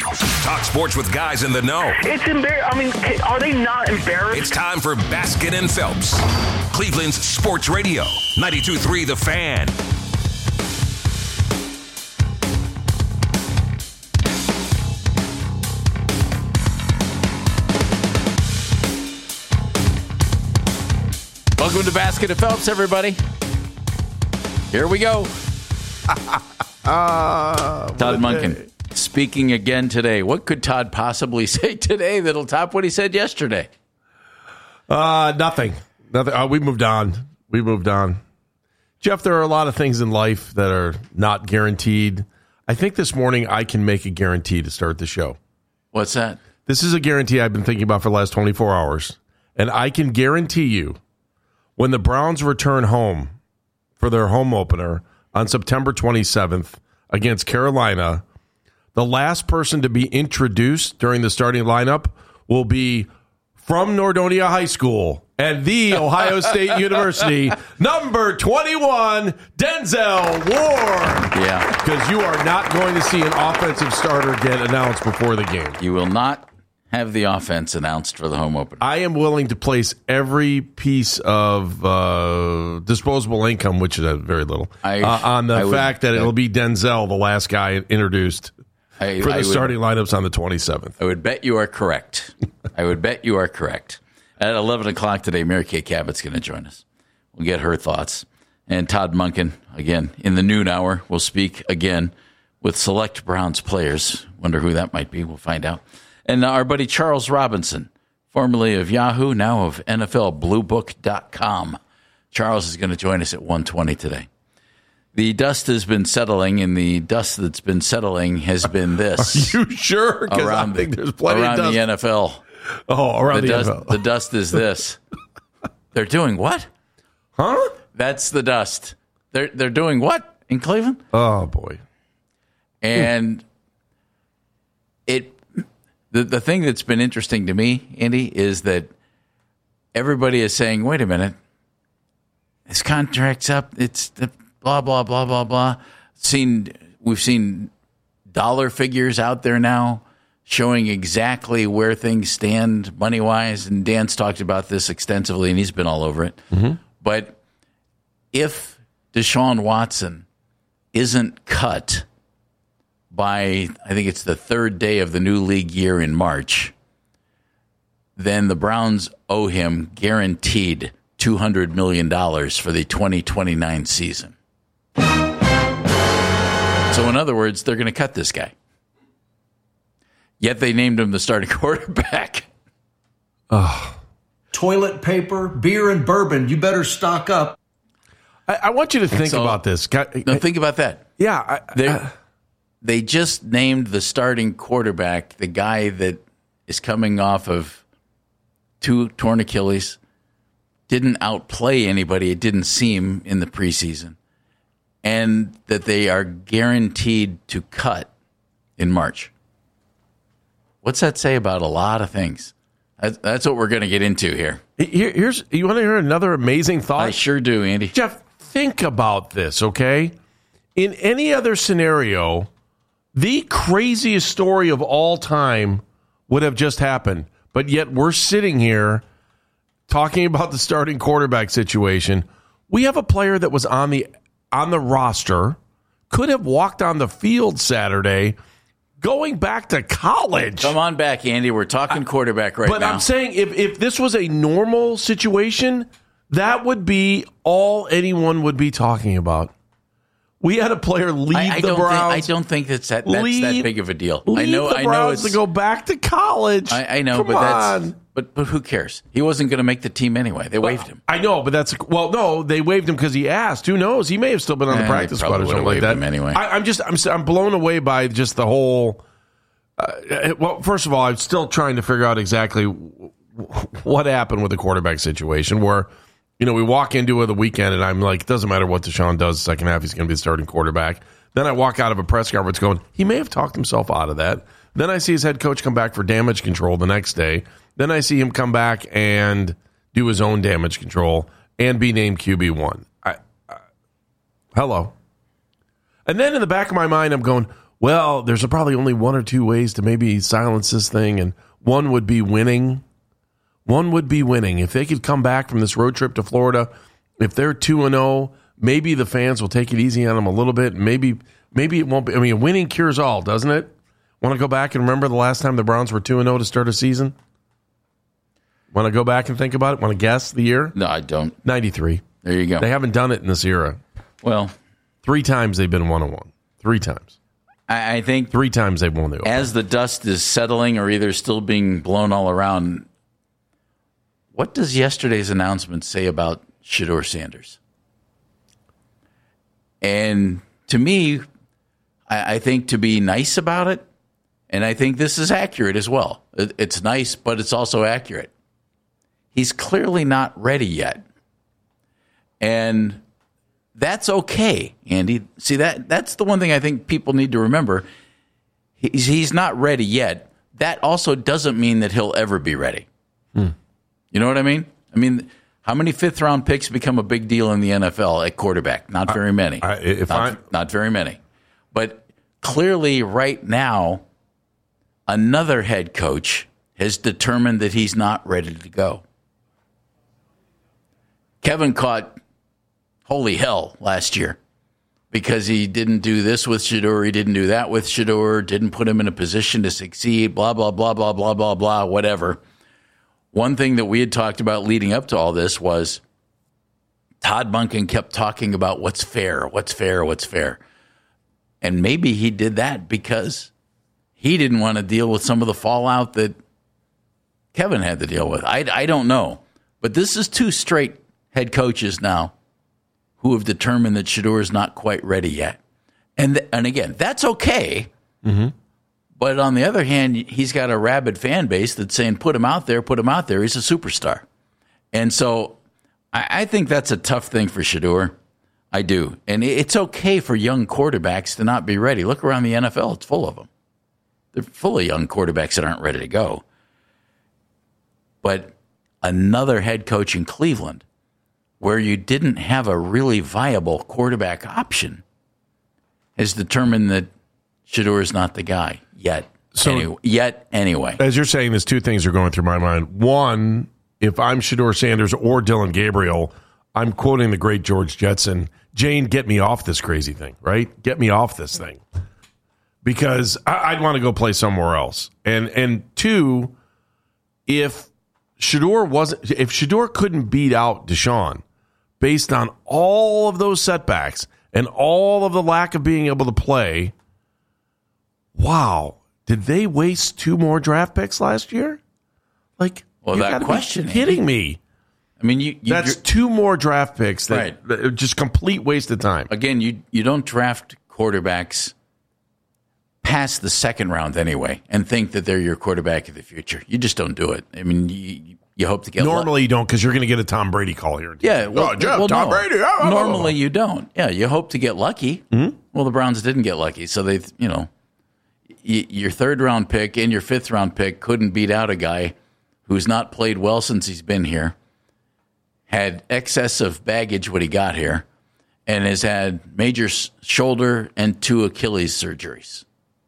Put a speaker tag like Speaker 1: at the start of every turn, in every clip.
Speaker 1: Talk sports with guys in the know.
Speaker 2: It's embarrassing. I mean, are they not embarrassed?
Speaker 1: It's time for Baskin and Phelps, Cleveland's sports radio, 92.3 The Fan.
Speaker 3: Welcome to Basket of Phelps, everybody. Here we go. Todd Monken speaking again today. What could Todd possibly say today that'll top what he said yesterday?
Speaker 4: Nothing. We moved on. Jeff, there are a lot of things in life that are not guaranteed. I think this morning I can make a guarantee to start the show.
Speaker 3: What's that?
Speaker 4: This is a guarantee I've been thinking about for the last 24 hours. And I can guarantee you, when the Browns return home for their home opener on September 27th against Carolina, the last person to be introduced during the starting lineup will be from Nordonia High School and the Ohio State University, number 21, Denzel Ward.
Speaker 3: Yeah.
Speaker 4: Because you are not going to see an offensive starter get announced before the game.
Speaker 3: You will not have the offense announced for the home opener.
Speaker 4: I am willing to place every piece of disposable income, which is very little, on the fact that it'll be Denzel, the last guy introduced for the starting lineups on the 27th.
Speaker 3: I would bet you are correct. At 11 o'clock today, Mary Kay Cabot's going to join us. We'll get her thoughts. And Todd Monken, again, in the noon hour, will speak again with select Browns players. Wonder who that might be. We'll find out. And our buddy Charles Robinson, formerly of Yahoo, now of NFLBlueBook.com. Charles is going to join us at 1:20 today. The dust has been settling, and the dust that's been settling has been this.
Speaker 4: Are you sure? Because I think there's plenty of dust.
Speaker 3: Around the NFL.
Speaker 4: Oh, around the NFL.
Speaker 3: The dust is this. They're doing what?
Speaker 4: Huh?
Speaker 3: That's the dust. They're doing what in Cleveland?
Speaker 4: Oh, boy.
Speaker 3: And the thing that's been interesting to me, Andy, is that everybody is saying, wait a minute, his contract's up. It's the blah, blah, blah, blah, blah. We've seen dollar figures out there now showing exactly where things stand money-wise, and Dan's talked about this extensively, and he's been all over it. Mm-hmm. But if Deshaun Watson isn't cut by, I think it's the third day of the new league year in March, then the Browns owe him guaranteed $200 million for the 2029 season. So in other words, they're going to cut this guy. Yet they named him the starting quarterback.
Speaker 4: Oh.
Speaker 5: Toilet paper, beer, and bourbon. You better stock up.
Speaker 4: I want you to think about this.
Speaker 3: No, think about that.
Speaker 4: Yeah.
Speaker 3: They just named the starting quarterback, the guy that is coming off of 2 torn Achilles, didn't outplay anybody, it didn't seem, in the preseason, and that they are guaranteed to cut in March. What's that say about a lot of things? That's what we're going to get into here.
Speaker 4: You want to hear another amazing thought?
Speaker 3: I sure do, Andy.
Speaker 4: Jeff, think about this, okay? In any other scenario, the craziest story of all time would have just happened. But yet we're sitting here talking about the starting quarterback situation. We have a player that was on the roster, could have walked on the field Saturday, going back to college.
Speaker 3: Come on back, Andy. We're talking quarterback right now.
Speaker 4: But I'm saying if this was a normal situation, that would be all anyone would be talking about. We had a player leave the Browns.
Speaker 3: I don't think that's that big of a deal. I know
Speaker 4: it's to go back to college.
Speaker 3: I know, but who cares? He wasn't going to make the team anyway. They waived him.
Speaker 4: I know, but no, they waived him because he asked. Who knows? He may have still been on the practice squad or something like that.
Speaker 3: Him anyway.
Speaker 4: I'm blown away by just the whole. Well, first of all, I'm still trying to figure out exactly what happened with the quarterback situation where. We walk into the weekend, and I'm like, it doesn't matter what Deshaun does second half, he's going to be the starting quarterback. Then I walk out of a press conference going, he may have talked himself out of that. Then I see his head coach come back for damage control the next day. Then I see him come back and do his own damage control and be named QB1. Hello. And then in the back of my mind, I'm going, well, there's probably only one or two ways to maybe silence this thing, and one would be winning. One would be winning. If they could come back from this road trip to Florida, if they're 2-0, maybe the fans will take it easy on them a little bit. Maybe it won't be. I mean, winning cures all, doesn't it? Want to go back and remember the last time the Browns were 2-0 to start a season? Want to go back and think about it? Want to guess the year?
Speaker 3: No, I don't.
Speaker 4: 93.
Speaker 3: There you go.
Speaker 4: They haven't done it in this era.
Speaker 3: Well,
Speaker 4: 3 times they've been 1-1. 3 times.
Speaker 3: I think
Speaker 4: 3 times they've won the Open.
Speaker 3: As the dust is settling or either still being blown all around, what does yesterday's announcement say about Shedeur Sanders? And to me, I think to be nice about it, and I think this is accurate as well. It's nice, but it's also accurate. He's clearly not ready yet. And that's okay, Andy. See, that's the one thing I think people need to remember. He's not ready yet. That also doesn't mean that he'll ever be ready. You know what I mean? I mean, how many fifth-round picks become a big deal in the NFL at quarterback? Not very many. Not very many. But clearly right now, another head coach has determined that he's not ready to go. Kevin caught holy hell last year because he didn't do this with Shedeur, he didn't do that with Shedeur, didn't put him in a position to succeed, blah, blah, blah, blah, blah, blah, blah, whatever. One thing that we had talked about leading up to all this was Todd Monken kept talking about what's fair, what's fair, what's fair. And maybe he did that because he didn't want to deal with some of the fallout that Kevin had to deal with. I don't know. But this is 2 straight head coaches now who have determined that Shedeur is not quite ready yet. And again, that's okay. Mm-hmm. But on the other hand, he's got a rabid fan base that's saying, put him out there, put him out there. He's a superstar. And so I think that's a tough thing for Shedeur. I do. And it's okay for young quarterbacks to not be ready. Look around the NFL. It's full of them. They're full of young quarterbacks that aren't ready to go. But another head coach in Cleveland, where you didn't have a really viable quarterback option, has determined that Shedeur is not the guy yet.
Speaker 4: So,
Speaker 3: anyway.
Speaker 4: As you're saying, there's 2 things are going through my mind. One, if I'm Shedeur Sanders or Dylan Gabriel, I'm quoting the great George Jetson, Jane, get me off this crazy thing, right? Get me off this thing. Because I'd want to go play somewhere else. And 2, if Shedeur couldn't beat out Deshaun based on all of those setbacks and all of the lack of being able to play, wow, did they waste 2 more draft picks last year? Like,
Speaker 3: well,
Speaker 4: you
Speaker 3: that
Speaker 4: gotta
Speaker 3: question,
Speaker 4: be kidding me.
Speaker 3: I mean,
Speaker 4: that's 2 more draft picks that
Speaker 3: right.
Speaker 4: Just complete waste of time.
Speaker 3: Again, you don't draft quarterbacks past the 2nd round anyway and think that they're your quarterback of the future. You just don't do it. I mean, you hope to get
Speaker 4: normally you don't, because you're going to get a Tom Brady call here.
Speaker 3: Yeah, well,
Speaker 4: Tom Brady. Oh.
Speaker 3: Normally you don't. Yeah, you hope to get lucky. Mm-hmm. Well, the Browns didn't get lucky, so they, your 3rd round pick and your 5th round pick couldn't beat out a guy who's not played well since he's been here, had excess of baggage when he got here, and has had major shoulder and 2 Achilles surgeries.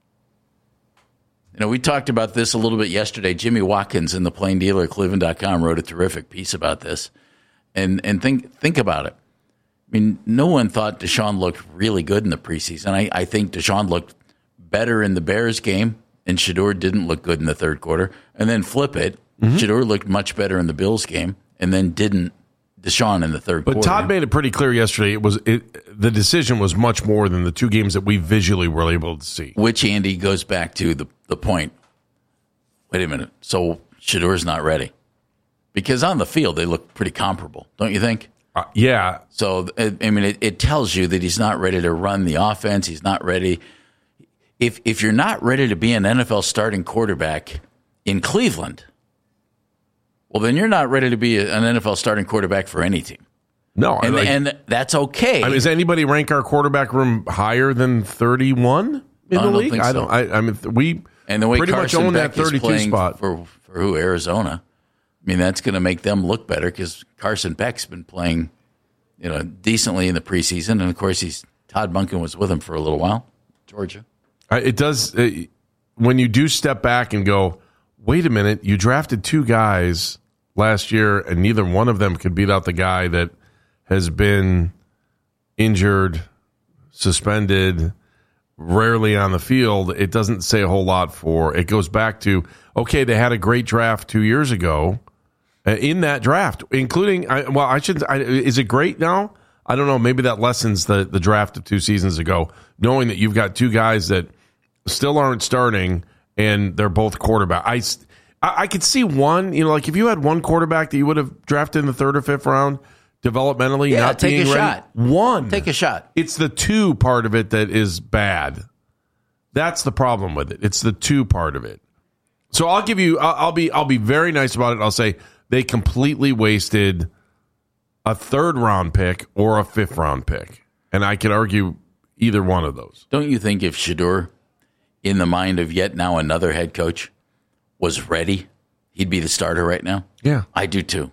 Speaker 3: We talked about this a little bit yesterday. Jimmy Watkins in the Plain Dealer, Cleveland.com, wrote a terrific piece about this. And think about it. I mean, no one thought Deshaun looked really good in the preseason. I think Deshaun looked better in the Bears game, and Shedeur didn't look good in the 3rd quarter. And then flip it. Mm-hmm. Shedeur looked much better in the Bills game, and then didn't Deshaun in the 3rd quarter.
Speaker 4: But Todd made it pretty clear yesterday. The decision was much more than the 2 games that we visually were able to see.
Speaker 3: Which, Andy, goes back to the point. Wait a minute. So Shedeur's not ready. Because on the field, they look pretty comparable, don't you think?
Speaker 4: Yeah.
Speaker 3: So, I mean, it tells you that he's not ready to run the offense. He's not ready. If you're not ready to be an NFL starting quarterback in Cleveland, well, then you're not ready to be an NFL starting quarterback for any team.
Speaker 4: No.
Speaker 3: And that's okay.
Speaker 4: I mean, does anybody rank our quarterback room higher than 31 in the league?
Speaker 3: Think so.
Speaker 4: I mean, we
Speaker 3: and the way
Speaker 4: pretty
Speaker 3: Carson
Speaker 4: much own
Speaker 3: Beck
Speaker 4: that 32
Speaker 3: is
Speaker 4: spot.
Speaker 3: For who? Arizona. I mean, that's going to make them look better because Carson Beck's been playing, decently in the preseason, and of course, Todd Monken was with him for a little while, Georgia.
Speaker 4: It does. When you do step back and go, wait a minute, you drafted 2 guys last year, and neither one of them could beat out the guy that has been injured, suspended, rarely on the field. It doesn't say a whole lot it goes back to, okay, they had a great draft 2 years ago. In that draft, including, is it great now? I don't know. Maybe that lessens the draft of 2 seasons ago, knowing that you've got 2 guys that still aren't starting and they're both quarterback. I could see one, like if you had one quarterback that you would have drafted in the 3rd or 5th round developmentally, not
Speaker 3: take
Speaker 4: being
Speaker 3: a
Speaker 4: ready.
Speaker 3: shot.
Speaker 4: One.
Speaker 3: Take a shot.
Speaker 4: It's the 2 part of it that is bad. That's the problem with it. It's the 2 part of it. So I'll give you, I'll be very nice about it. I'll say, they completely wasted a 3rd round pick or a 5th round pick. And I could argue either one of those.
Speaker 3: Don't you think if Shedeur, in the mind of yet now another head coach, was ready, he'd be the starter right now?
Speaker 4: Yeah.
Speaker 3: I do too.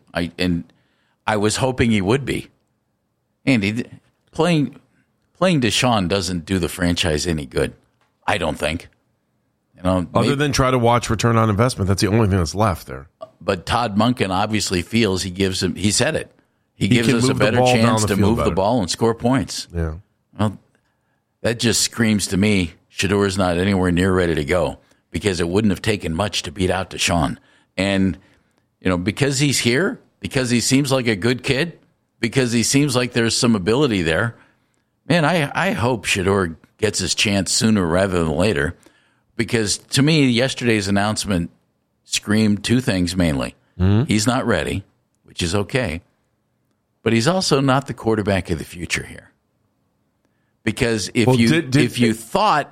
Speaker 3: I was hoping he would be. Andy, playing Deshaun doesn't do the franchise any good. I don't think.
Speaker 4: Other than try to watch return on investment, that's the only thing that's left there.
Speaker 3: But Todd Monken obviously feels he said it. He gives us a better chance to move the ball and score points.
Speaker 4: Yeah.
Speaker 3: Well, that just screams to me Shedeur's not anywhere near ready to go, because it wouldn't have taken much to beat out Deshaun. And, because he's here, because he seems like a good kid, because he seems like there's some ability there, man, I hope Shedeur gets his chance sooner rather than later, because to me, yesterday's announcement screamed 2 things mainly. Mm-hmm. He's not ready, which is okay, but he's also not the quarterback of the future here. Because if you thought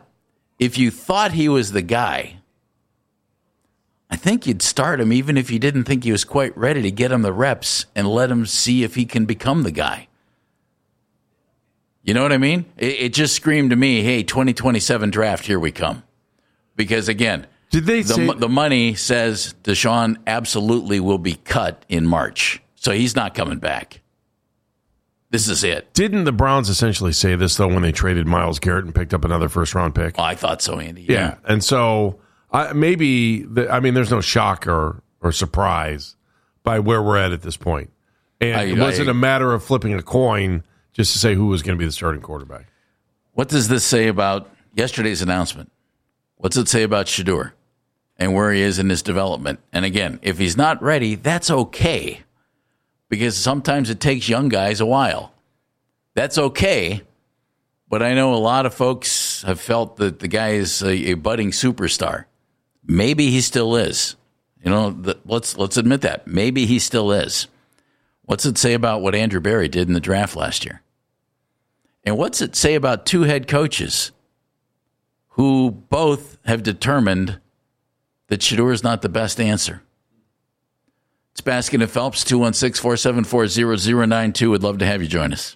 Speaker 3: he was the guy, I think you'd start him even if you didn't think he was quite ready, to get him the reps and let him see if he can become the guy. You know what I mean? It just screamed to me, hey, 2027 draft, here we come. Because again,
Speaker 4: did they say
Speaker 3: the money says Deshaun absolutely will be cut in March, so he's not coming back. This is it.
Speaker 4: Didn't the Browns essentially say this, though, when they traded Myles Garrett and picked up another 1st-round pick?
Speaker 3: Oh, I thought so, Andy.
Speaker 4: Yeah. And so there's no shock or surprise by where we're at this point. And it wasn't a matter of flipping a coin just to say who was going to be the starting quarterback.
Speaker 3: What does this say about yesterday's announcement? What's it say about Shedeur and where he is in his development? And again, if he's not ready, that's okay, because sometimes it takes young guys a while. That's okay, but I know a lot of folks have felt that the guy is a budding superstar. Maybe he still is. Let's admit that. Maybe he still is. What's it say about what Andrew Berry did in the draft last year? And what's it say about 2 head coaches who both have determined that Shedeur is not the best answer? It's Baskin and Phelps, 216-474-0092. Would love to have you join us.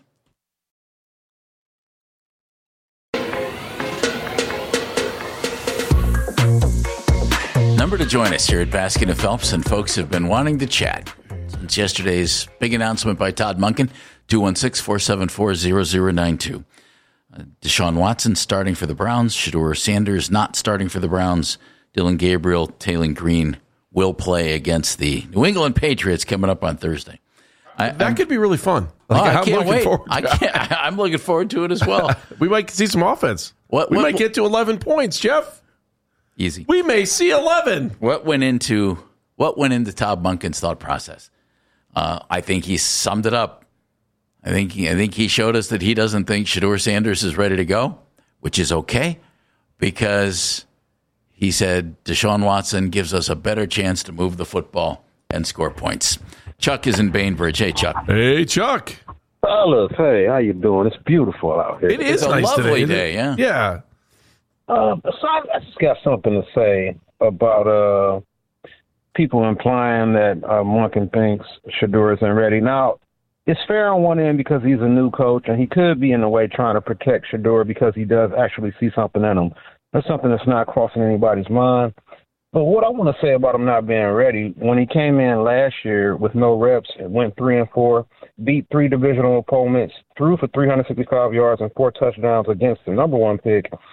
Speaker 3: Number to join us here at Baskin and Phelps, and folks have been wanting to chat since yesterday's big announcement by Todd Monken, 216-474-0092. Deshaun Watson starting for the Browns. Shedeur Sanders not starting for the Browns. Dylan Gabriel, Taylor Green will play against the New England Patriots coming up on Thursday.
Speaker 4: That could be really fun.
Speaker 3: I can't wait. I'm looking forward to it as well.
Speaker 4: We might see some offense. We might get to 11 points, Jeff.
Speaker 3: Easy.
Speaker 4: We may see 11.
Speaker 3: What went into Todd Monken's thought process? I think he summed it up. I think he showed us that he doesn't think Shedeur Sanders is ready to go, which is okay, because he said Deshaun Watson gives us a better chance to move the football and score points. Chuck is in Bainbridge. Hey, Chuck.
Speaker 4: Hey, Chuck.
Speaker 6: Fellas, hey, how you doing? It's beautiful out here.
Speaker 4: It is
Speaker 3: a
Speaker 4: nice
Speaker 3: lovely
Speaker 4: today,
Speaker 3: day, yeah.
Speaker 4: Yeah.
Speaker 6: So I just got something to say about people implying that Monken thinks Shedeur isn't ready. Now, it's fair on one end because he's a new coach, and he could be in a way trying to protect Shedeur because he does actually see something in him. That's something that's not crossing anybody's mind. But what I want to say about him not being ready, when he came in last year with no reps, it went 3-4, beat 3 divisional opponents, threw for 365 yards and 4 touchdowns against the number 1 pick.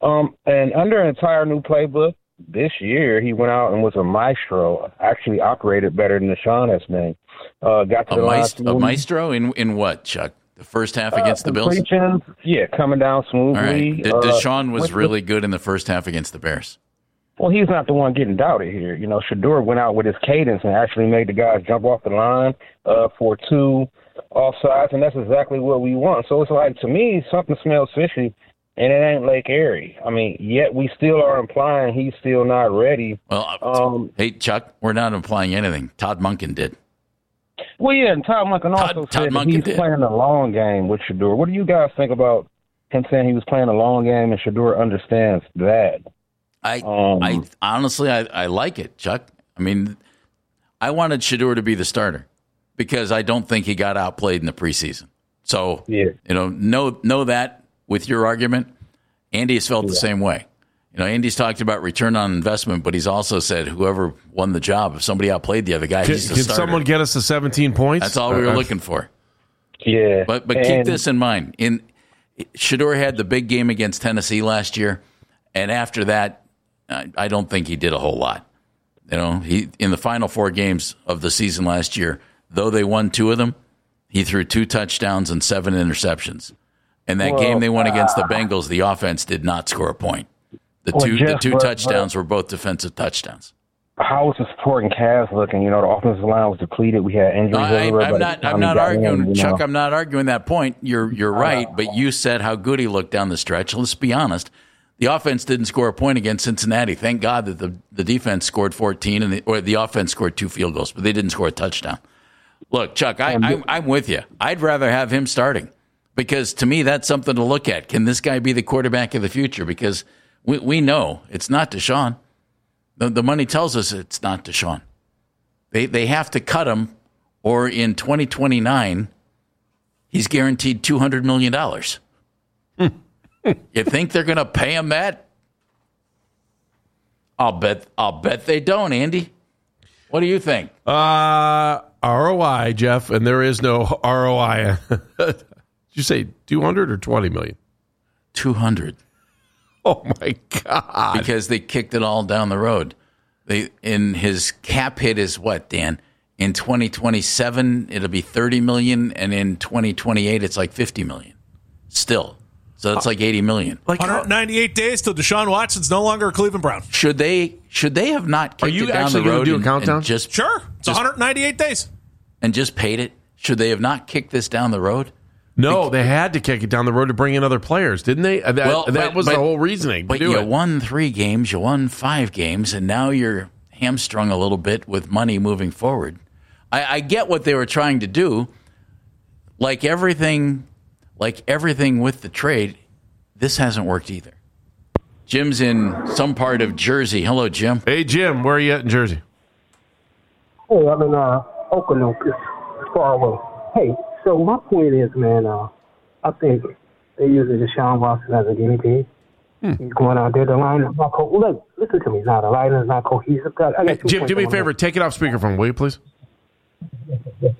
Speaker 6: And under an entire new playbook, this year he went out and was a maestro. Actually operated better than Deshaun has been. Got to the line
Speaker 3: a maestro in what, Chuck? The first half against the Bills?
Speaker 6: Yeah, coming down smoothly.
Speaker 3: All right. Deshaun was really good in the first half against the Bears.
Speaker 6: Well, he's not the one getting doubted here. You know, Shedeur went out with his cadence and actually made the guys jump off the line for 2 offsides, and that's exactly what we want. So it's like, to me, something smells fishy, and it ain't Lake Erie. I mean, yet we still are implying he's still not ready.
Speaker 3: Well, hey, Chuck, we're not implying anything. Todd Monken did.
Speaker 6: Well, yeah, and Todd Monken also said that he's playing the long game with Shedeur. What do you guys think about him saying he was playing a long game and Shedeur understands that?
Speaker 3: I honestly, I like it, Chuck. I mean, I wanted Shedeur to be the starter because I don't think he got outplayed in the preseason. So, know that with your argument. Andy has felt the same way. You know, Andy's talked about return on investment, but he's also said whoever won the job, if somebody outplayed the other guy, he's the starter.
Speaker 4: Can someone get us to 17 points?
Speaker 3: That's all we were looking for.
Speaker 6: Yeah.
Speaker 3: But keep this in mind. Shedeur had the big game against Tennessee last year, and after that, I don't think he did a whole lot. You know, he in the final 4 games of the season last year, though they won 2 of them, he threw 2 touchdowns and 7 interceptions. And that game they won against the Bengals, the offense did not score a point. The two touchdowns were both defensive touchdowns.
Speaker 6: How was the supporting cast looking? You know, the offensive line was depleted. We had injuries everywhere.
Speaker 3: I'm not arguing, Chuck. I'm not arguing that point. You're right, but you said how good he looked down the stretch. Let's be honest. The offense didn't score a point against Cincinnati. Thank God that the defense scored 14 or the offense scored 2 field goals, but they didn't score a touchdown. Look, Chuck, I'm with you. I'd rather have him starting because to me that's something to look at. Can this guy be the quarterback of the future? Because we know it's not Deshaun. The money tells us it's not Deshaun. They have to cut him, or in 2029, he's guaranteed $200 million. You think they're going to pay him that? I'll bet they don't, Andy. What do you think?
Speaker 4: ROI, Jeff, and there is no ROI. Did you say 200 or 20 million?
Speaker 3: 200.
Speaker 4: Oh, my God.
Speaker 3: Because they kicked it all down the road. In his cap hit is what, Dan? In 2027, it'll be $30 million, and in 2028, it's like $50 million. Still. So that's like $80 million.
Speaker 7: Like 198 days till Deshaun Watson's no longer a Cleveland Brown.
Speaker 3: Should they have not kicked it down the road?
Speaker 4: Are you actually going to do a countdown?
Speaker 7: Sure. It's 198 days.
Speaker 3: And just paid it? Should they have not kicked this down the road?
Speaker 4: No, they had to kick it down the road to bring in other players, didn't they? That was the whole reasoning.
Speaker 3: But you won 3 games, you won 5 games, and now you're hamstrung a little bit with money moving forward. I get what they were trying to do. Like everything with the trade, this hasn't worked either. Jim's in some part of Jersey. Hello, Jim.
Speaker 4: Hey, Jim. Where are you at in Jersey?
Speaker 8: Hey, I'm in Okanook. It's far away. Hey. So my point is, man, I think they're using Deshaun Watson as a guinea pig. He's going out there. The line is not cohesive. Listen to me now. The line is not cohesive.
Speaker 4: Hey, Jim, do me a favor. Take it off speakerphone, will you, please?
Speaker 8: Yes.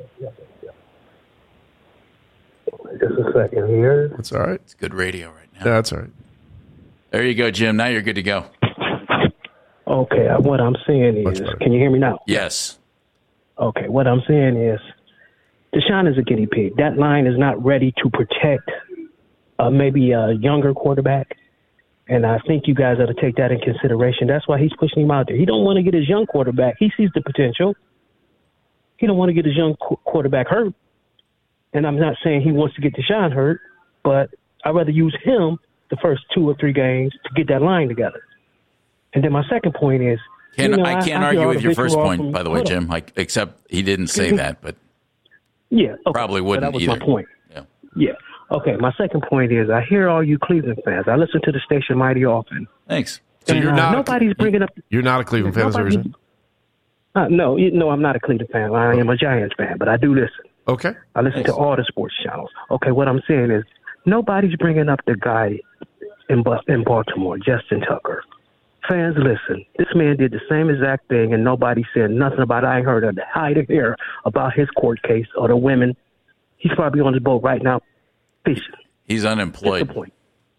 Speaker 8: Just a second here.
Speaker 4: That's all right.
Speaker 3: It's good radio right now.
Speaker 4: Yeah, that's all right.
Speaker 3: There you go, Jim. Now you're good to go.
Speaker 8: Okay. What I'm saying is, can you hear me now?
Speaker 3: Yes.
Speaker 8: Okay. What I'm saying is, Deshaun is a guinea pig. That line is not ready to protect maybe a younger quarterback, and I think you guys ought to take that in consideration. That's why he's pushing him out there. He don't want to get his young quarterback. He sees the potential. He don't want to get his young quarterback hurt, and I'm not saying he wants to get Deshaun hurt, but I'd rather use him the first 2 or 3 games to get that line together. And then my second point is,
Speaker 3: I can't argue with your first point, by the way, Jim. Except he didn't say that, but.
Speaker 8: Yeah, okay.
Speaker 3: Probably wouldn't
Speaker 8: that was
Speaker 3: either.
Speaker 8: My point. Yeah. Okay, my second point is I hear all you Cleveland fans. I listen to the station mighty often.
Speaker 3: Thanks.
Speaker 4: So you're not
Speaker 8: nobody's bringing up.
Speaker 4: You're not a Cleveland fan, is that what you're saying?
Speaker 8: No, I'm not a Cleveland fan. I am a Giants fan, but I do listen.
Speaker 4: Okay.
Speaker 8: I listen to all the sports channels. Okay, what I'm saying is nobody's bringing up the guy in Baltimore, Justin Tucker. Fans, listen. This man did the same exact thing, and nobody said nothing about it. I ain't heard of the hide of hair about his court case or the women. He's probably on his boat right now fishing.
Speaker 3: He's unemployed.
Speaker 8: That's the point.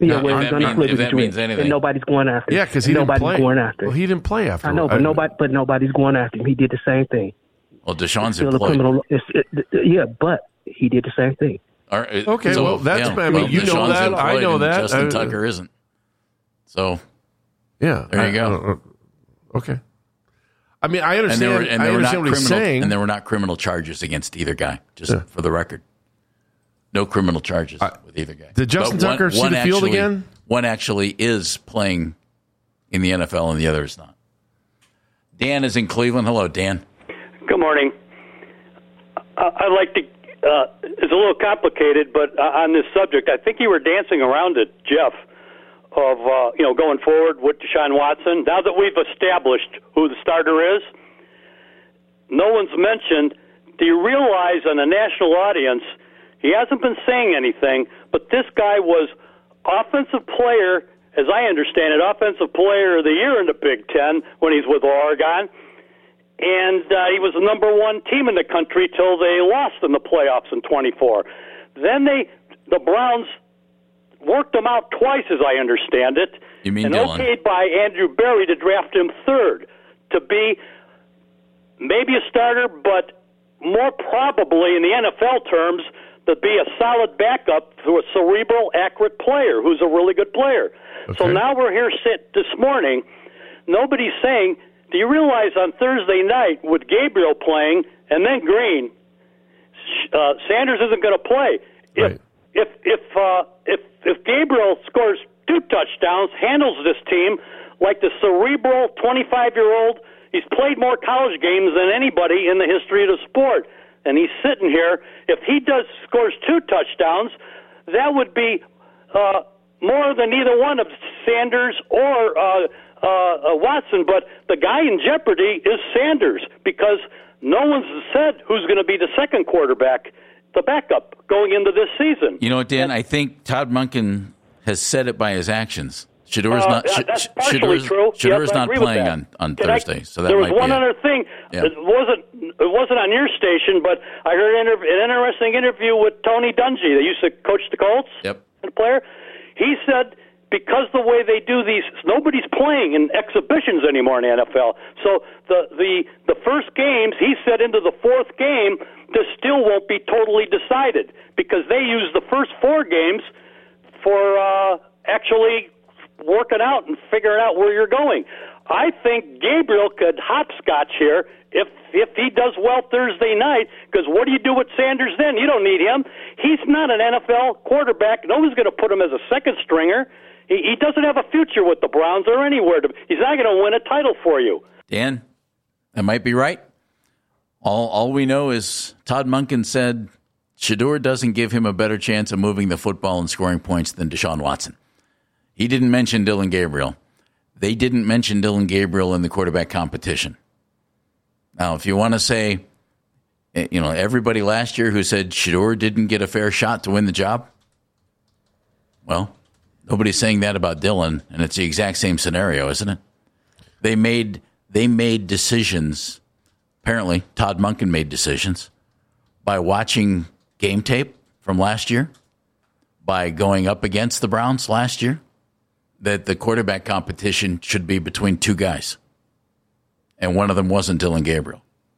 Speaker 8: Yeah, where he's unequivocally
Speaker 3: that means anything.
Speaker 8: and nobody's going after him.
Speaker 4: Yeah, because he didn't play.
Speaker 8: Going after him.
Speaker 4: Well, he didn't play after.
Speaker 8: I know, but nobody's going after him. He did the same thing.
Speaker 3: Well, Deshaun's
Speaker 8: still
Speaker 3: employed.
Speaker 8: a criminal. Yeah, but he did the same thing.
Speaker 4: Okay, well, that's I mean, you know that. I know that.
Speaker 3: Justin Tucker isn't. So,
Speaker 4: yeah,
Speaker 3: there you go.
Speaker 4: Okay. I mean, I understand.
Speaker 3: And
Speaker 4: I understand what he's saying.
Speaker 3: And there were not criminal charges against either guy. Just for the record, no criminal charges with either guy.
Speaker 4: Did Justin Tucker see the field again?
Speaker 3: One actually is playing in the NFL, and the other is not. Dan is in Cleveland. Hello, Dan.
Speaker 9: Good morning. I'd like to. It's a little complicated, but on this subject, I think you were dancing around it, Jeff, of going forward with Deshaun Watson. Now that we've established who the starter is, no one's mentioned. Do you realize on a national audience, he hasn't been saying anything, but this guy was offensive player, as I understand it, offensive player of the year in the Big Ten when he's with Oregon. And he was the number one team in the country till they lost in the playoffs in 24. Then the Browns worked him out twice, as I understand it.
Speaker 3: You mean
Speaker 9: and
Speaker 3: Dillon?
Speaker 9: okayed by Andrew Berry to draft him third to be maybe a starter, but more probably in the NFL terms to be a solid backup to a cerebral, accurate player who's a really good player. Okay. So now we're here this morning. Nobody's saying, do you realize on Thursday night with Gabriel playing and then Green, Sanders isn't going to play.
Speaker 4: Right.
Speaker 9: If Gabriel scores 2 touchdowns, handles this team like the cerebral 25-year-old, he's played more college games than anybody in the history of the sport, and he's sitting here. If he scores 2 touchdowns, that would be more than either one of Sanders or Watson. But the guy in jeopardy is Sanders because no one's said who's going to be the second quarterback, the backup, going into this season.
Speaker 3: You know what, Dan? I think Todd Monken has said it by his actions. Shadur's not.
Speaker 9: That's partially true.
Speaker 3: Shadur's not playing on Thursday, so that
Speaker 9: there was
Speaker 3: might
Speaker 9: one
Speaker 3: be
Speaker 9: other thing.
Speaker 3: Yeah.
Speaker 9: It wasn't on your station, but I heard an interesting interview with Tony Dungy. They used to coach the Colts.
Speaker 3: Yep.
Speaker 9: The player. He said because the way they do these, nobody's playing in exhibitions anymore in the NFL. So the first games, he said, into the fourth game, this still won't be totally decided because they use the first 4 games for actually working out and figuring out where you're going. I think Gabriel could hopscotch here if he does well Thursday night, because what do you do with Sanders then? You don't need him. He's not an NFL quarterback. No one's going to put him as a second stringer. He doesn't have a future with the Browns or anywhere. He's not going to win a title for you.
Speaker 3: Dan, that might be right. All we know is Todd Monken said Shadur doesn't give him a better chance of moving the football and scoring points than Deshaun Watson. He didn't mention Dillon Gabriel. They didn't mention Dillon Gabriel in the quarterback competition. Now, if you want to say, everybody last year who said Shadur didn't get a fair shot to win the job, well, nobody's saying that about Dillon, and it's the exact same scenario, isn't it? They made decisions. Apparently, Todd Monken made decisions by watching game tape from last year, by going up against the Browns last year, that the quarterback competition should be between 2 guys. And one of them wasn't Dillon Gabriel.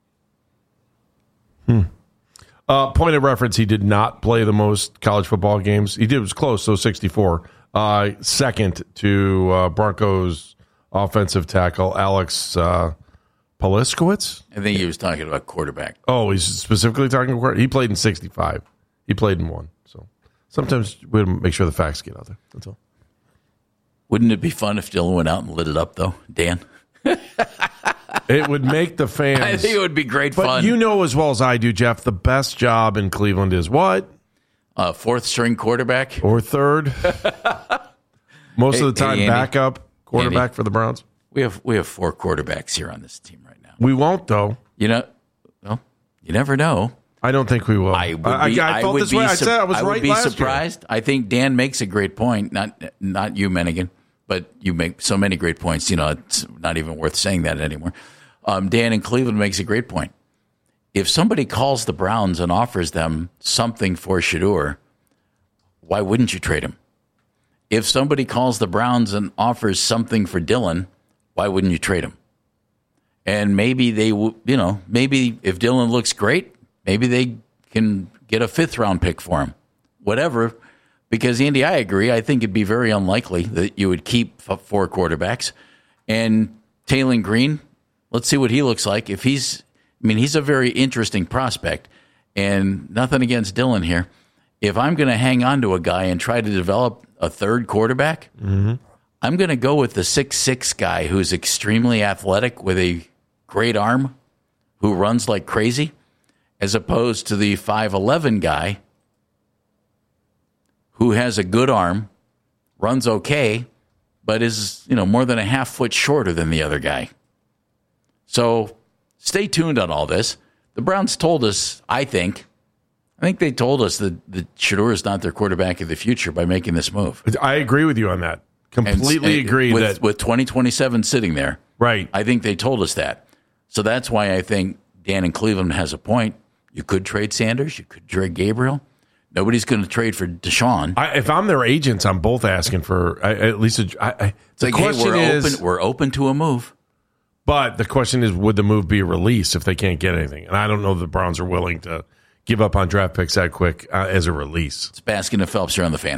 Speaker 4: Point of reference, he did not play the most college football games. He did, it was close, so 64. Second to Broncos offensive tackle Alex Poliskowitz.
Speaker 3: I think he was talking about quarterback.
Speaker 4: Oh, he's specifically talking about quarterback? He played in 65. He played in 1. So sometimes we make sure the facts get out there. That's all.
Speaker 3: Wouldn't it be fun if Dillon went out and lit it up, though, Dan?
Speaker 4: It would make the fans.
Speaker 3: I think it would be great fun.
Speaker 4: But you know as well as I do, Jeff, the best job in Cleveland is what?
Speaker 3: 4th string quarterback.
Speaker 4: Or 3rd. Most of the time,
Speaker 3: Andy,
Speaker 4: backup quarterback
Speaker 3: Andy,
Speaker 4: for the Browns.
Speaker 3: We have 4 quarterbacks here on this team right now.
Speaker 4: We won't, though.
Speaker 3: You never know.
Speaker 4: I don't think we will.
Speaker 3: I felt this way. I said I was right last year. Surprised. I think Dan makes a great point. Not you, Mennigan, but you make so many great points. It's not even worth saying that anymore. Dan in Cleveland makes a great point. If somebody calls the Browns and offers them something for Shadur, why wouldn't you trade him? if somebody calls the Browns and offers something for Dillon, why wouldn't you trade him? And maybe maybe if Dillon looks great, maybe they can get a 5th-round pick for him. Whatever. Because, Andy, I agree. I think it'd be very unlikely that you would keep 4 quarterbacks. And Taylen Green, let's see what he looks like. If he's a very interesting prospect. And nothing against Dillon here. If I'm going to hang on to a guy and try to develop a 3rd quarterback, I'm going to go with the 6'6" guy who's extremely athletic with a great arm, who runs like crazy, as opposed to the 5'11" guy who has a good arm, runs okay, but is more than a half foot shorter than the other guy. So stay tuned on all this. The Browns told us, I think they told us that Shedeur is not their quarterback of the future by making this move.
Speaker 4: I agree with you on that. Completely agree.
Speaker 3: With 2027 sitting there.
Speaker 4: Right.
Speaker 3: I think they told us that. So that's why I think Dan in Cleveland has a point. You could trade Sanders. You could trade Gabriel. Nobody's going to trade for Deshaun.
Speaker 4: If I'm their agents, I'm both asking for at least the question is,
Speaker 3: we're open to a move.
Speaker 4: But the question is, would the move be a release if they can't get anything? And I don't know that the Browns are willing to give up on draft picks that quick as a release.
Speaker 3: It's Baskin and Phelps here on The Fan.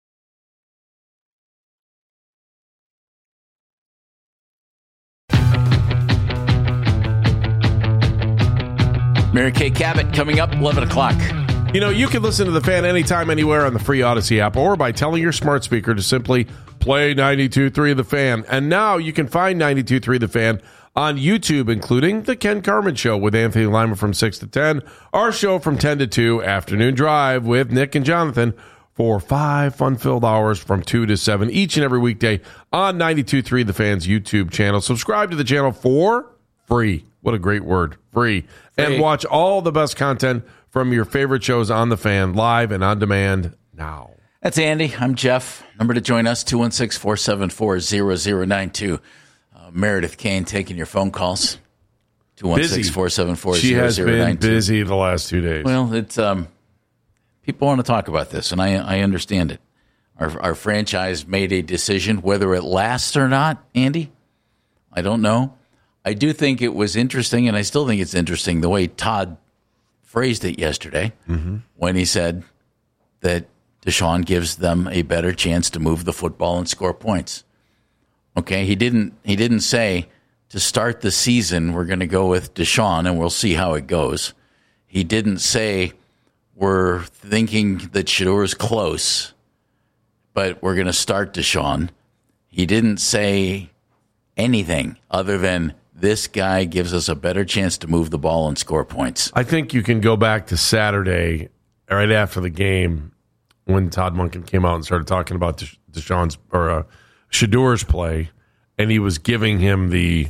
Speaker 3: Mary Kay Cabot coming up 11 o'clock.
Speaker 4: You can listen to The Fan anytime, anywhere on the free Odyssey app or by telling your smart speaker to simply play 92.3 The Fan. And now you can find 92.3 The Fan on YouTube, including The Ken Carman Show with Anthony Lima from 6 to 10, our show from 10 to 2, Afternoon Drive with Nick and Jonathan for 5 fun-filled hours from 2 to 7 each and every weekday on 92.3 The Fan's YouTube channel. Subscribe to the channel for free. What a great word, free. And watch all the best content from your favorite shows on The Fan, live and on demand now.
Speaker 3: That's Andy. I'm Jeff. Number to join us, 216-474-0092. Meredith Kane taking your phone calls. 216-474-0092.
Speaker 4: She has been busy the last 2 days.
Speaker 3: Well, it's people want to talk about this, and I understand it. Our franchise made a decision. Whether it lasts or not, Andy, I don't know. I do think it was interesting, and I still think it's interesting the way Todd phrased it yesterday when he said that Deshaun gives them a better chance to move the football and score points. Okay, he didn't say to start the season we're going to go with Deshaun and we'll see how it goes. He didn't say we're thinking that Shedeur is close, but we're going to start Deshaun. He didn't say anything other than this guy gives us a better chance to move the ball and score points.
Speaker 4: I think you can go back to Saturday, right after the game, when Todd Monken came out and started talking about Deshaun's or Shedeur's play, and he was giving him the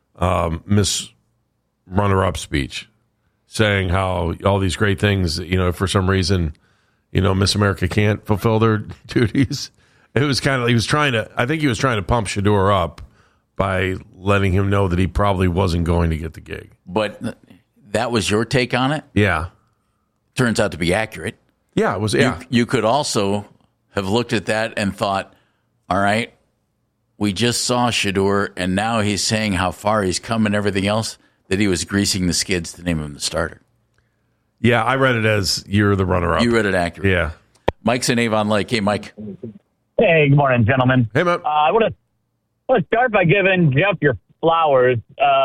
Speaker 4: Miss Runner-Up speech, saying how all these great things, for some reason, Miss America can't fulfill their duties. It was kind of, I think he was trying to pump Shedeur up by letting him know that he probably wasn't going to get the gig.
Speaker 3: But that was your take on it?
Speaker 4: Yeah.
Speaker 3: Turns out to be accurate.
Speaker 4: Yeah, it was. Yeah.
Speaker 3: You could also have looked at that and thought, all right, we just saw Shedeur, and now he's saying how far he's come and everything else, that he was greasing the skids to name him the starter.
Speaker 4: Yeah, I read it as you're the runner-up.
Speaker 3: You read it accurate.
Speaker 4: Yeah.
Speaker 3: Mike's in Avon Lake. Hey, Mike.
Speaker 10: Hey, good morning, gentlemen.
Speaker 4: Hey, man.
Speaker 10: I want to start by giving Jeff your flowers.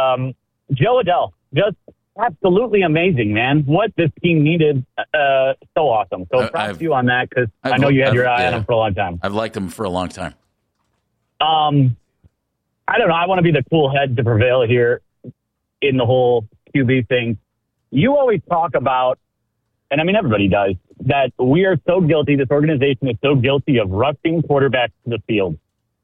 Speaker 10: Joe Adele, just absolutely amazing, man. What this team needed, so awesome. So props to you on that, because I know you had your eye on him for a long time.
Speaker 3: I've liked him for a long time.
Speaker 10: I don't know. I want to be the cool head to prevail here in the whole QB thing. You always talk about, and I mean everybody does, that we are so guilty, this organization is so guilty of rushing quarterbacks to the field.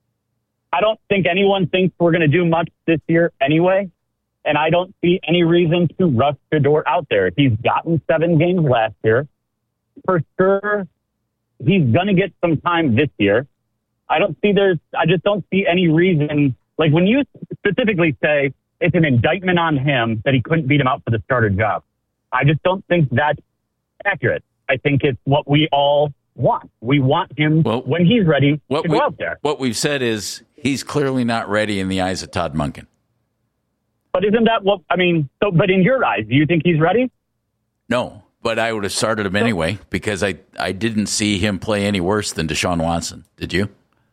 Speaker 10: I don't think anyone thinks we're going to do much this year anyway, and I don't see any reason to rush Shedeur out there. He's gotten 7 games last year. For sure, he's going to get some time this year. I just don't see any reason, like when you specifically say it's an indictment on him that he couldn't beat him out for the starter job. I just don't think that's accurate. I think it's what we all want. We want him when he's ready to go out there.
Speaker 3: What we've said is he's clearly not ready in the eyes of Todd Monken.
Speaker 10: But isn't that what I mean? So, but in your eyes, do you think he's ready?
Speaker 3: No, but I would have started him anyway because I didn't see him play any worse than Deshaun Watson. Did you?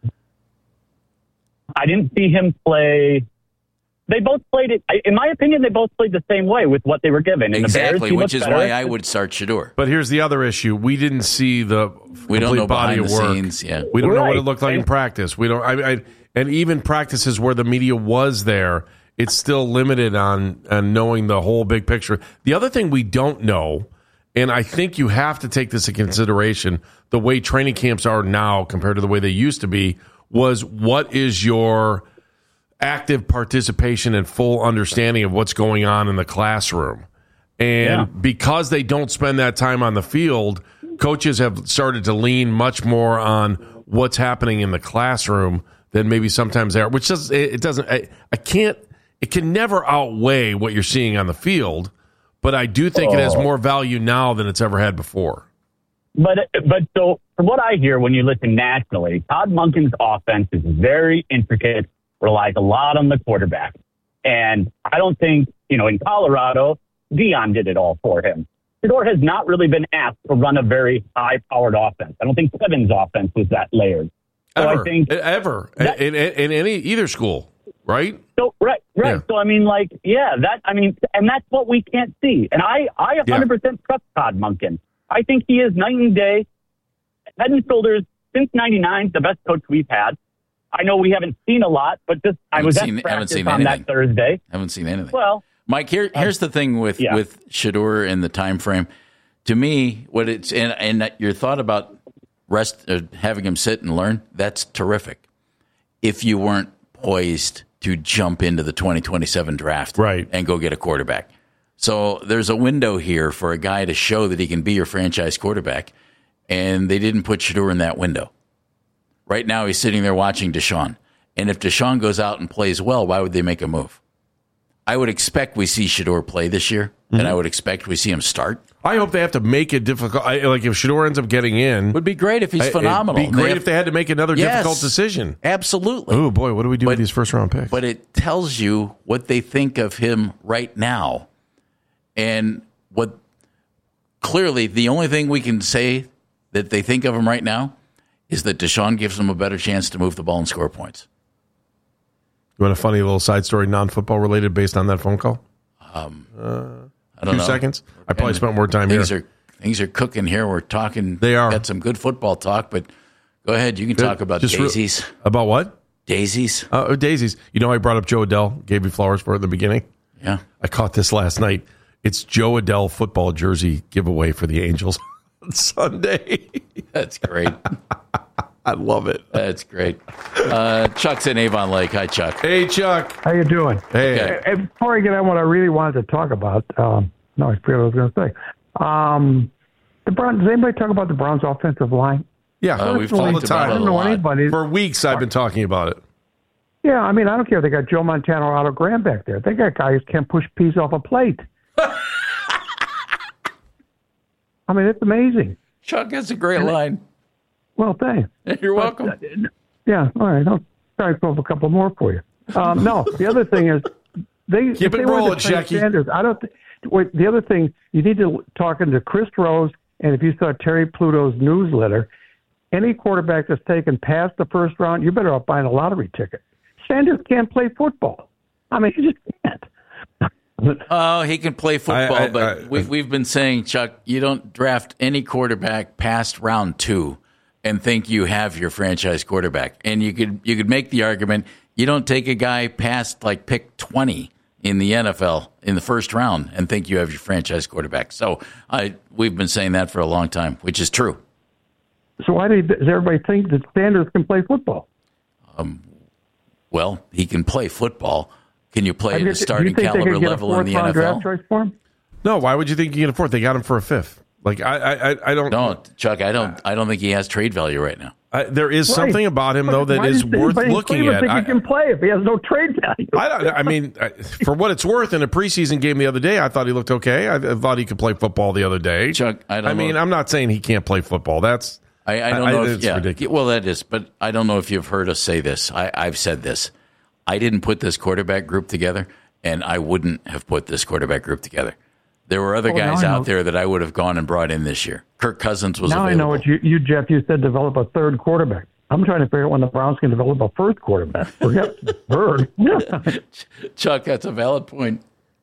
Speaker 10: I didn't see him play. They both played it. In my opinion, they both played the same way with what they were given. In
Speaker 3: Exactly,
Speaker 10: the Bears,
Speaker 3: which is why I would start Shedeur.
Speaker 4: But here's the other issue: we didn't see the complete body of work.
Speaker 3: Scenes, yeah.
Speaker 4: We don't know what it looked like in practice. We don't. And even practices where the media was there, it's still limited on knowing the whole big picture. The other thing we don't know, and I think you have to take this into consideration, the way training camps are now compared to the way they used to be, was what is your active participation and full understanding of what's going on in the classroom. And because they don't spend that time on the field, coaches have started to lean much more on what's happening in the classroom than maybe sometimes they are, which does, it doesn't, it can never outweigh what you're seeing on the field, but I do think it has more value now than it's ever had before.
Speaker 10: But so from what I hear when you listen nationally, Todd Monken's offense is very intricate, relies a lot on the quarterback. And I don't think, in Colorado, Dion did it all for him. Shedeur has not really been asked to run a very high-powered offense. I don't think Kevin's offense was that layered. So
Speaker 4: Ever.
Speaker 10: I think
Speaker 4: in either school, right?
Speaker 10: So right. Yeah. So and that's what we can't see. And I 100% trust Todd Monken. I think he is night and day, head and shoulders since '99, the best coach we've had. I know we haven't seen a lot, but I was at practice on that Thursday.
Speaker 3: Haven't seen anything.
Speaker 10: Well,
Speaker 3: Mike, here's the thing with Shedeur and the time frame. To me, what it's and your thought about having him sit and learn, that's terrific. If you weren't poised to jump into the 2027 draft and go get a quarterback. So there's a window here for a guy to show that he can be your franchise quarterback, and they didn't put Shedeur in that window. Right now he's sitting there watching Deshaun. And if Deshaun goes out and plays well, why would they make a move? I would expect we see Shedeur play this year, and I would expect we see him start.
Speaker 4: I hope they have to make it difficult. Like if Shedeur ends up getting in,
Speaker 3: would be great if he's phenomenal.
Speaker 4: It'd be great if they had to make another difficult decision.
Speaker 3: Absolutely.
Speaker 4: Oh boy, what do we do with these first round picks?
Speaker 3: But it tells you what they think of him right now, and what clearly the only thing we can say that they think of him right now is that Deshaun gives them a better chance to move the ball and score points.
Speaker 4: You want a funny little side story, non-football related, based on that phone call?
Speaker 3: I don't know.
Speaker 4: 2 seconds? I probably spent more time here.
Speaker 3: Things are cooking here. We're talking.
Speaker 4: They are.
Speaker 3: Got some good football talk, but go ahead. You can talk about daisies.
Speaker 4: About what?
Speaker 3: Daisies.
Speaker 4: Daisies. I brought up Joe Adell, gave you flowers for it in the beginning.
Speaker 3: Yeah.
Speaker 4: I caught this last night. It's Joe Adell football jersey giveaway for the Angels on Sunday.
Speaker 3: That's great.
Speaker 4: I love it.
Speaker 3: That's great. Chuck's in Avon Lake. Hi, Chuck.
Speaker 4: Hey, Chuck.
Speaker 11: How you doing?
Speaker 4: Hey.
Speaker 11: Okay. Before I get on what I really wanted to talk about, I forget what I was going to say. The Browns. Does anybody talk about the Browns' offensive line?
Speaker 4: Yeah, we've all the time.
Speaker 11: I don't know anybody.
Speaker 4: For weeks, I've been talking about it.
Speaker 11: Yeah, I don't care if they got Joe Montana or Otto Graham back there. They got guys who can't push peas off a plate. It's amazing.
Speaker 3: Chuck, that's a great line.
Speaker 11: Well, thanks.
Speaker 3: You're welcome.
Speaker 11: Yeah, all right. I'll try to pull up a couple more for you. No, the other thing is
Speaker 4: keep it rolling, Jackie.
Speaker 11: The other thing, you need to talking to Chris Rose, and if you saw Terry Pluto's newsletter, any quarterback that's taken past the first round, you're better off buying a lottery ticket. Sanders can't play football. He just can't.
Speaker 3: Oh, he can play football, but we've been saying, Chuck, you don't draft any quarterback past round 2 and think you have your franchise quarterback. And you could make the argument you don't take a guy past pick 20 in the NFL in the first round and think you have your franchise quarterback. So we've been saying that for a long time, which is true.
Speaker 11: So why does everybody think that Sanders can play football?
Speaker 3: Well, he can play football. Can you play at the starting caliber level in the NFL?
Speaker 11: Draft choice for him?
Speaker 4: No, why would you think you can afford? They got him for a 5th. I don't.
Speaker 3: No, Chuck, I don't think he has trade value right now.
Speaker 4: There is something about him though that is worth looking at.
Speaker 11: Think he can play if he has no trade value.
Speaker 4: For what it's worth, in a preseason game the other day, I thought he looked okay. I thought he could play football the other day.
Speaker 3: Chuck, I don't know.
Speaker 4: I'm not saying he can't play football. That's
Speaker 3: I don't know if
Speaker 4: it's ridiculous.
Speaker 3: Well, that is, but I don't know if you've heard us say this. I've said this. I didn't put this quarterback group together, and I wouldn't have put this quarterback group together. There were other guys out there that I would have gone and brought in this year. Kirk Cousins was available.
Speaker 11: I know what you, Jeff, you said develop a third quarterback. I'm trying to figure out when the Browns can develop a first quarterback. Forget third.
Speaker 3: Chuck, that's a valid point.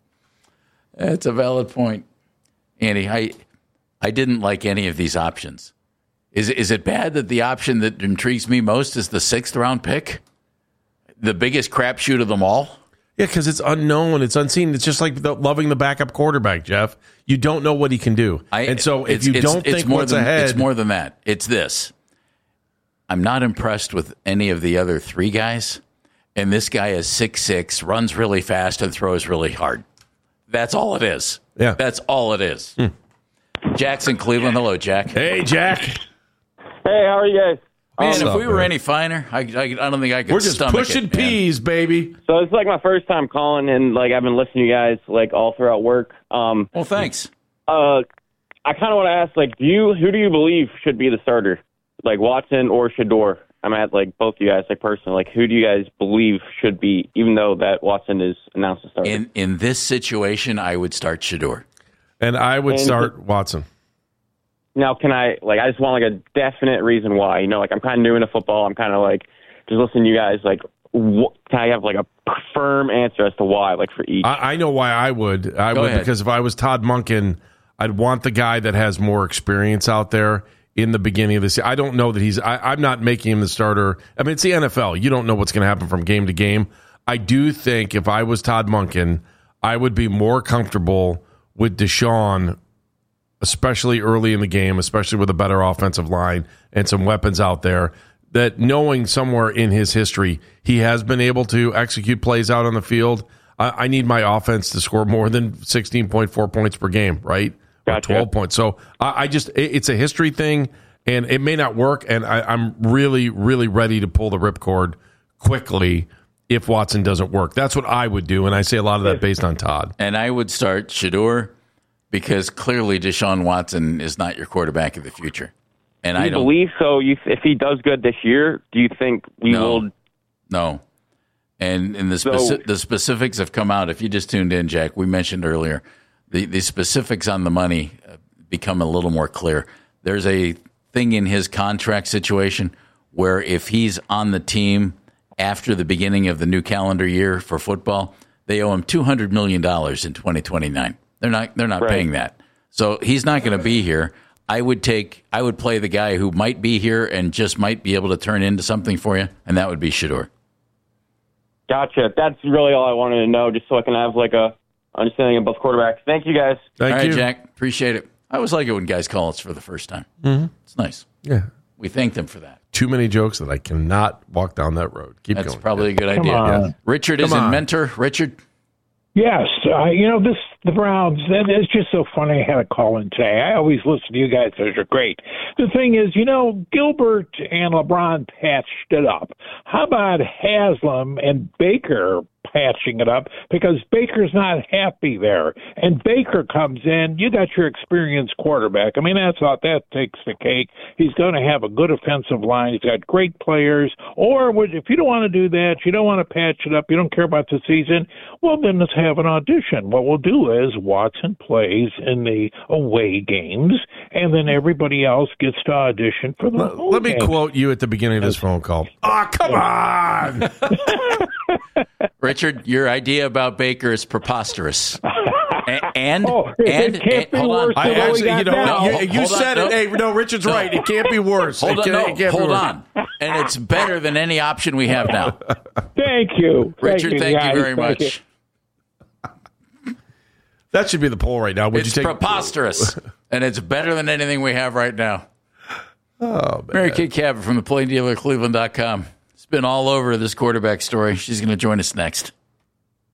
Speaker 3: That's a valid point. Andy, I didn't like any of these options. Is it bad that the option that intrigues me most is the 6th round pick? The biggest crapshoot of them all?
Speaker 4: Yeah, because it's unknown. It's unseen. It's just like loving the backup quarterback, Jeff. You don't know what he can do. And so if you don't think what's ahead.
Speaker 3: It's more than that. It's this. I'm not impressed with any of the other 3 guys. And this guy is 6'6", runs really fast, and throws really hard. That's all it is.
Speaker 4: Yeah.
Speaker 3: That's all it is. Jack's in Cleveland. Hello, Jack.
Speaker 4: Hey, Jack.
Speaker 12: Hey, how are you guys?
Speaker 3: Man, if we were any finer, I don't think I could.
Speaker 4: We're just
Speaker 3: stomach
Speaker 4: pushing peas, baby.
Speaker 12: So it's like my first time calling, and like I've been listening to you guys like all throughout work.
Speaker 3: Well, thanks.
Speaker 12: I kind of want to ask, like, who do you believe should be the starter, like Watson or Shador? I'm at like both you guys, like personally, like who do you guys believe should be, even though that Watson is announced to start?
Speaker 3: In this situation, I would start Shador,
Speaker 4: and I would start Watson.
Speaker 12: Now, can I, like, I just want, like, a definite reason why. You know, like, I'm kind of new into football. I'm kind of, like, just listening to you guys, like, can I have, like, a firm answer as to why, like, for each?
Speaker 4: I know why I would. I would because if I was Todd Monken, I'd want the guy that has more experience out there in the beginning of this. I don't know that I'm not making him the starter. I mean, it's the NFL. You don't know what's going to happen from game to game. I do think if I was Todd Monken, I would be more comfortable with Deshaun, especially early in the game, especially with a better offensive line and some weapons out there, that knowing somewhere in his history, he has been able to execute plays out on the field. I need my offense to score more than 16.4 points per game, right?
Speaker 12: Gotcha.
Speaker 4: Or 12 points. So it's a history thing, and it may not work, and I'm really, really ready to pull the ripcord quickly if Watson doesn't work. That's what I would do, and I say a lot of that based on Todd.
Speaker 3: And I would start Shador, because clearly Deshaun Watson is not your quarterback of the future. And
Speaker 12: I don't believe so. If he does good this year, do you think we will?
Speaker 3: No. And the specifics have come out. If you just tuned in, Jack, we mentioned earlier, the specifics on the money become a little more clear. There's a thing in his contract situation where if he's on the team after the beginning of the new calendar year for football, they owe him $200 million in 2029. They're not paying that. So he's not going to be here. I would play the guy who might be here and just might be able to turn into something for you, and that would be Shador.
Speaker 12: Gotcha. That's really all I wanted to know, just so I can have like a understanding of both quarterbacks. Thank you, guys.
Speaker 3: All right, Jack. Appreciate it. I always like it when guys call us for the first time.
Speaker 4: Mm-hmm.
Speaker 3: It's nice.
Speaker 4: Yeah.
Speaker 3: We thank them for that.
Speaker 4: Too many jokes that I cannot walk down that road. Keep going.
Speaker 3: That's probably a good idea. Yeah. Richard is in Mentor. Richard?
Speaker 13: Yes, the Browns, it's just so funny I had a call in today. I always listen to you guys. Those are great. The thing is, Gilbert and LeBron patched it up. How about Haslam and Baker patching it up? Because Baker's not happy there. And Baker comes in, you got your experienced quarterback. I mean, that takes the cake. He's going to have a good offensive line. He's got great players. Or if you don't want to do that, you don't want to patch it up, you don't care about the season, well, then let's have an audition. What we'll do is Watson plays in the away games, and then everybody else gets to audition for the home
Speaker 4: Let me
Speaker 13: games.
Speaker 4: quote you at the beginning of this phone call. Oh, come on!
Speaker 3: Richard, your idea about Baker is preposterous. And
Speaker 13: it can't be worse than what we got now.
Speaker 4: You said it. Hey, no, Richard's right. It can't be worse.
Speaker 3: Hold on. And it's better than any option we have now.
Speaker 13: Thank you.
Speaker 3: Richard, thank you very much.
Speaker 4: That should be the poll right now.
Speaker 3: It's preposterous, and it's better than anything we have right now.
Speaker 4: Oh, man.
Speaker 3: Mary Kay Cabot from the PlayDealer, Cleveland.com. It's been all over this quarterback story. She's going to join us next.